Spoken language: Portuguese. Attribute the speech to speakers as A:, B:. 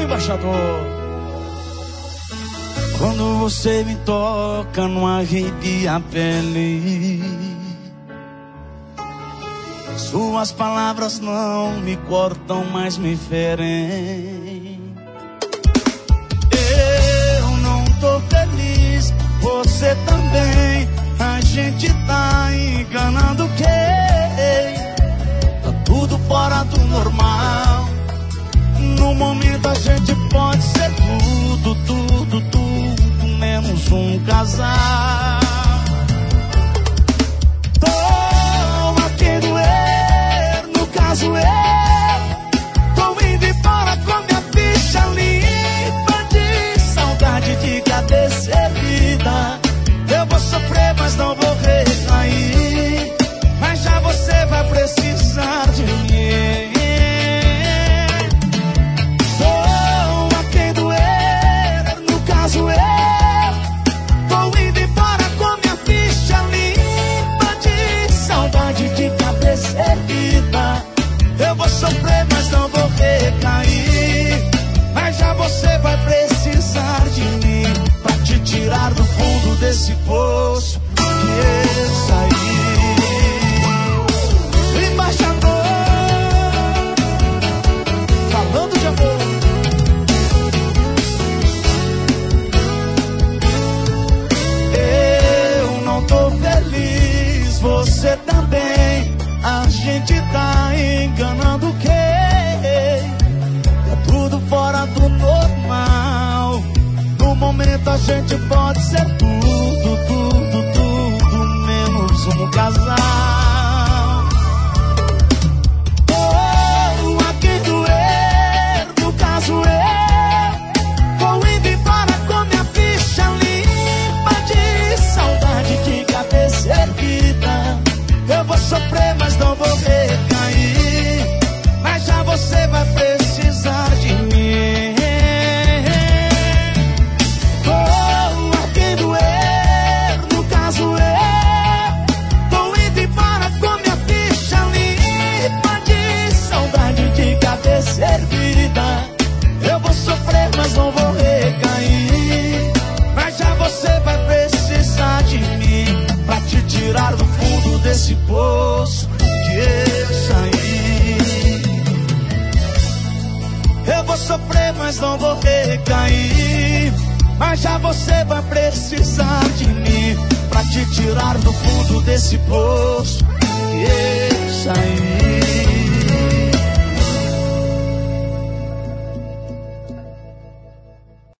A: embaixador. Quando você me toca, não arrepia a pele. Suas palavras não me cortam, mas me ferem. Eu não tô feliz, você também. A gente tá enganando quem? Tá tudo fora do normal. No momento a gente pode ser tudo, tudo, tudo, menos um casal. Tô a quem doer, no caso eu tô indo embora com minha ficha limpa de saudade de cabeça erguida. Eu vou sofrer, mas não vou recair. Mas já você vai precisar de mim. Tô a quem doer, no caso eu tô indo embora com minha ficha limpa de saudade de cabeça erguida. Eu vou sofrer, mas não vou recair. Mas já você vai precisar de mim pra te tirar do fundo desse poço que eu saí. Embaixador, falando de amor. Eu não tô feliz, você também. A gente tá enganando quem? Tá tudo fora do normal. No momento a gente pode ser tudo, tudo, tudo, menos um casal. Oh, a quem doer, no caso eu vou indo embora com minha ficha limpa de saudade de cabeça erguida. Eu vou sofrer, mas não vou recair. Mas já você vai precisar de mim. Erguida. Eu vou sofrer, mas não vou recair. Mas já você vai precisar de mim pra te tirar do fundo desse poço que eu saí. Eu vou sofrer, mas não vou recair. Mas já você vai precisar de mim pra te tirar do fundo desse poço que eu saí.